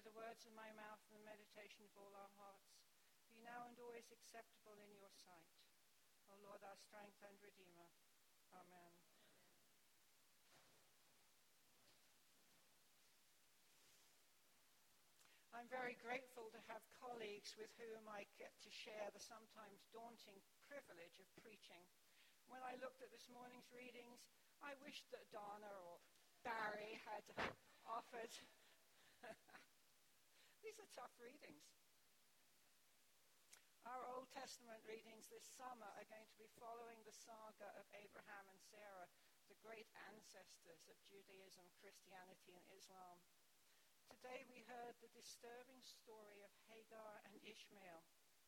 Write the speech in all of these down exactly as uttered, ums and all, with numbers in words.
the words of my mouth and the meditation of all our hearts be now and always acceptable in your sight, O Lord, our strength and Redeemer. Amen. I'm very grateful to have colleagues with whom I get to share the sometimes daunting privilege of preaching. When I looked at this morning's readings, I wished that Donna or Barry had offered. These are tough readings. Our Old Testament readings this summer are going to be following the saga of Abraham and Sarah, the great ancestors of Judaism, Christianity, and Islam. Today we heard the disturbing story of Hagar and Ishmael.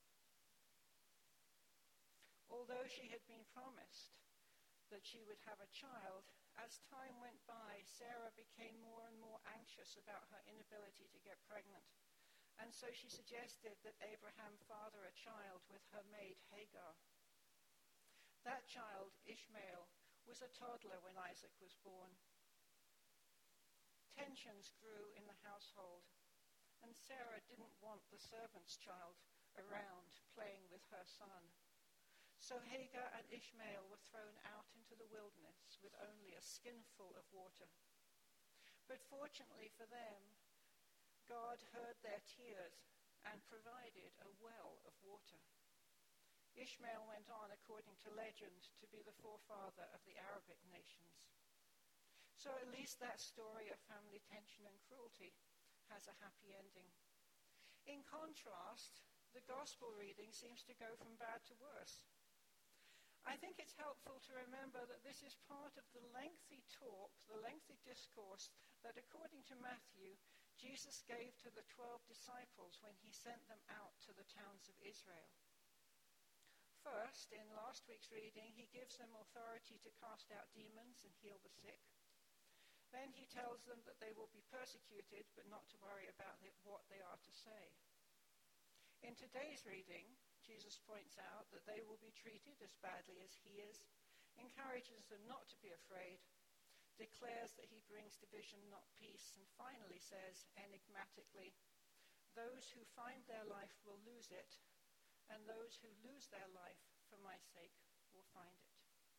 Although she had been promised that she would have a child, as time went by, Sarah became more and more anxious about her inability to get pregnant. And so she suggested that Abraham father a child with her maid Hagar. That child, Ishmael, was a toddler when Isaac was born. Tensions grew in the household, and Sarah didn't want the servant's child around playing with her son. So Hagar and Ishmael were thrown out into the wilderness with only a skinful of water. But fortunately for them, God heard their tears and provided a well of water. Ishmael went on, according to legend, to be the forefather of the Arabic nations. So at least that story of family tension and cruelty has a happy ending. In contrast, the gospel reading seems to go from bad to worse. I think it's helpful to remember that this is part of the lengthy talk, the lengthy discourse that, according to Matthew, Jesus gave to the twelve disciples when he sent them out to the towns of Israel. First, in last week's reading, he gives them authority to cast out demons and heal the sick. Then he tells them that they will be persecuted, but not to worry about what they are to say. In today's reading, Jesus points out that they will be treated as badly as he is, encourages them not to be afraid, declares that he brings division, not peace, and finally says, enigmatically, those who find their life will lose it, and those who lose their life for my sake will find it.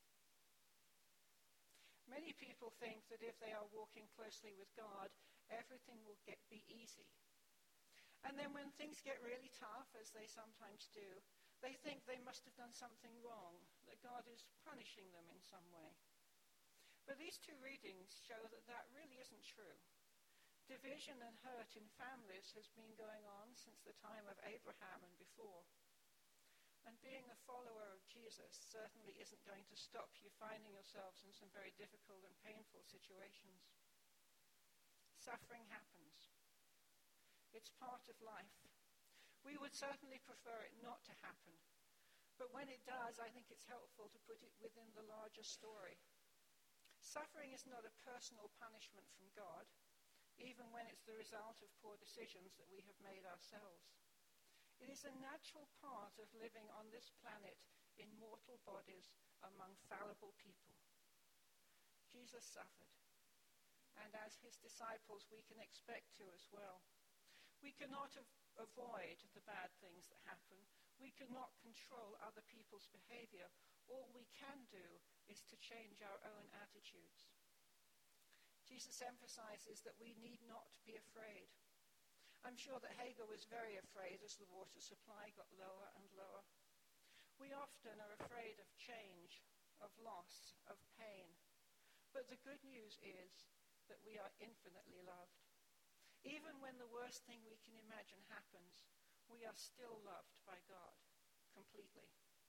Many people think that if they are walking closely with God, everything will get, be easy. And then when things get really tough, as they sometimes do, they think they must have done something wrong, that God is punishing them in some way. But these two readings show that that really isn't true. Division and hurt in families has been going on since the time of Abraham and before. And being a follower of Jesus certainly isn't going to stop you finding yourselves in some very difficult and painful situations. Suffering happens. It's part of life. We would certainly prefer it not to happen. But when it does, I think it's helpful to put it within the larger story. Suffering is not a personal punishment from God, even when it's the result of poor decisions that we have made ourselves. It is a natural part of living on this planet in mortal bodies among fallible people. Jesus suffered, and as his disciples we can expect to as well. We cannot av- avoid the bad things that happen. We cannot control other people's behavior. All we can do is to change our own attitudes. Jesus emphasizes that we need not be afraid. I'm sure that Hagar was very afraid as the water supply got lower and lower. We often are afraid of change, of loss, of pain. But the good news is that we are infinitely loved. Even when the worst thing we can imagine happens, we are still loved by God completely.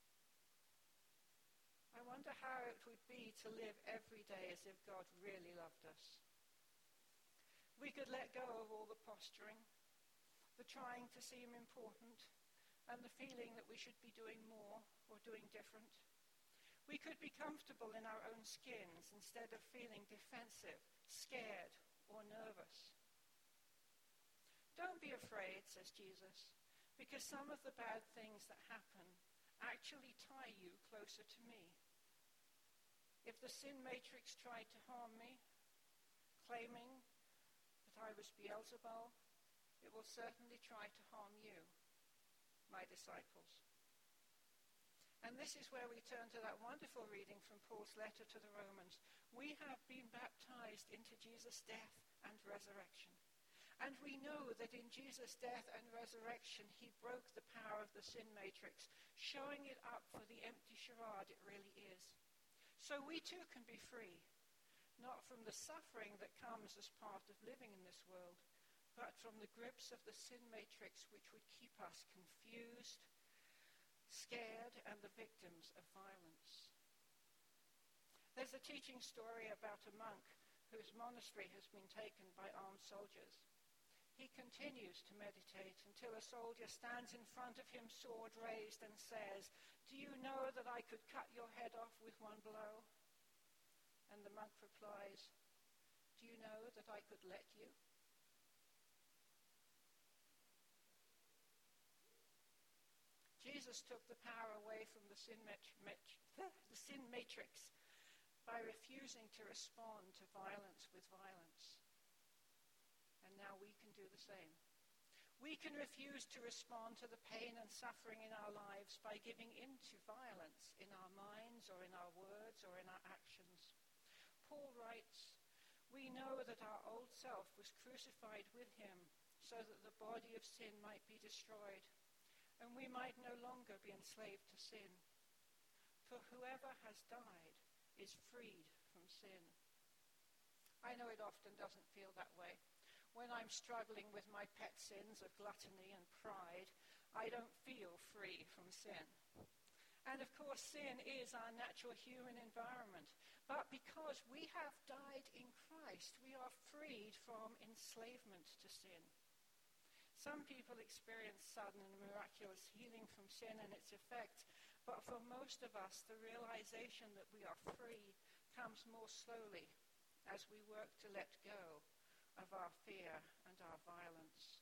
I wonder how it would be to live every day as if God really loved us. We could let go of all the posturing, the trying to seem important, and the feeling that we should be doing more or doing different. We could be comfortable in our own skins instead of feeling defensive, scared, or nervous. Don't be afraid, says Jesus, because some of the bad things that happen actually tie you closer to me. If the sin matrix tried to harm me, claiming that I was Beelzebul, it will certainly try to harm you, my disciples. And this is where we turn to that wonderful reading from Paul's letter to the Romans. We have been baptized into Jesus' death and resurrection. And we know that in Jesus' death and resurrection, he broke the power of the sin matrix, showing it up for the empty charade it really is. So we too can be free, not from the suffering that comes as part of living in this world, but from the grips of the sin matrix which would keep us confused, scared, and the victims of violence. There's a teaching story about a monk whose monastery has been taken by armed soldiers. He continues to meditate until a soldier stands in front of him, sword raised, and says, "Do you know that I could cut your head off with one blow?" And the monk replies, "Do you know that I could let you?" Jesus took the power away from the sin, met- met- the sin matrix by refusing to respond to violence with violence. And now we can do the same. We can refuse to respond to the pain and suffering in our lives by giving in to violence in our minds or in our words or in our actions. Paul writes, "We know that our old self was crucified with him so that the body of sin might be destroyed, and we might no longer be enslaved to sin. For whoever has died is freed from sin." I know it often doesn't feel that way. When I'm struggling with my pet sins of gluttony and pride, I don't feel free from sin. And of course, sin is our natural human environment. But because we have died in Christ, we are freed from enslavement to sin. Some people experience sudden and miraculous healing from sin and its effects, but for most of us, the realization that we are free comes more slowly as we work to let go of our fear and our violence.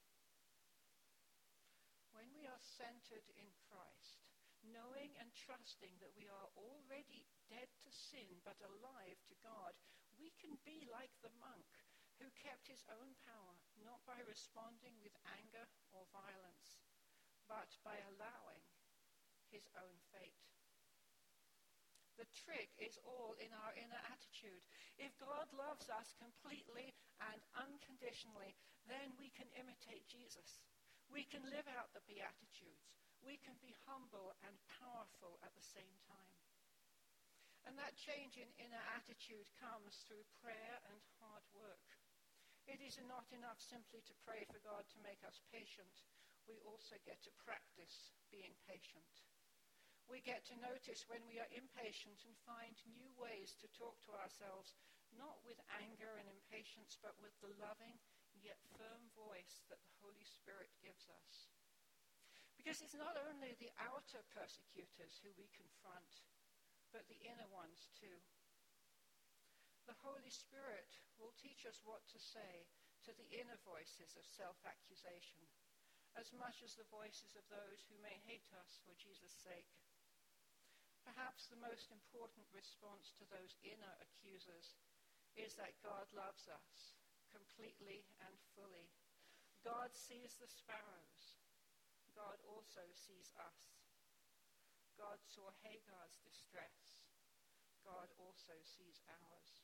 When we are centered in Christ, knowing and trusting that we are already dead to sin but alive to God, we can be like the monk who kept his own power, not by responding with anger or violence, but by allowing his own fate. The trick is all in our inner attitude. If God loves us completely and unconditionally, then we can imitate Jesus. We can live out the Beatitudes. We can be humble and powerful at the same time. And that change in inner attitude comes through prayer and hard work. It is not enough simply to pray for God to make us patient. We also get to practice being patient. We get to notice when we are impatient and find new ways to talk to ourselves, not with anger and impatience, but with the loving yet firm voice that the Holy Spirit gives us. Because it's not only the outer persecutors who we confront, but the inner ones too. The Holy Spirit will teach us what to say to the inner voices of self-accusation, as much as the voices of those who may hate us for Jesus' sake. Perhaps the most important response to those inner accusers is that God loves us completely and fully. God sees the sparrows. God also sees us. God saw Hagar's distress. God also sees ours.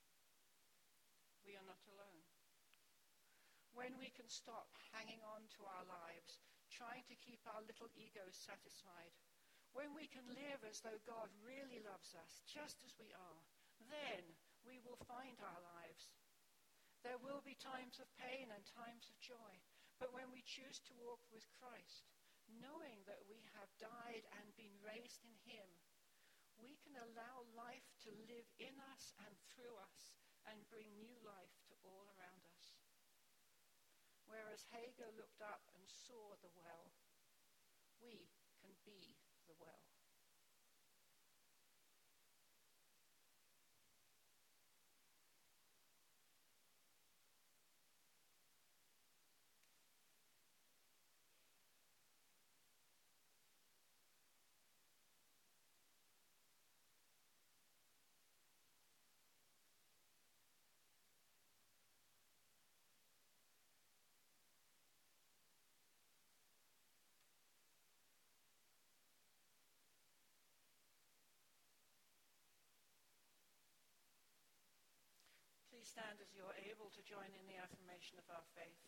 We are not alone. When we can stop hanging on to our lives, trying to keep our little egos satisfied, when we can live as though God really loves us, just as we are, then we will find our lives. There will be times of pain and times of joy, but when we choose to walk with Christ, knowing that we have died and been raised in him, we can allow life to live in us and through us and bring new life to all around us. Whereas Hagar looked up and saw the well, we can be the well. please stand as you're able to join in the affirmation of our faith.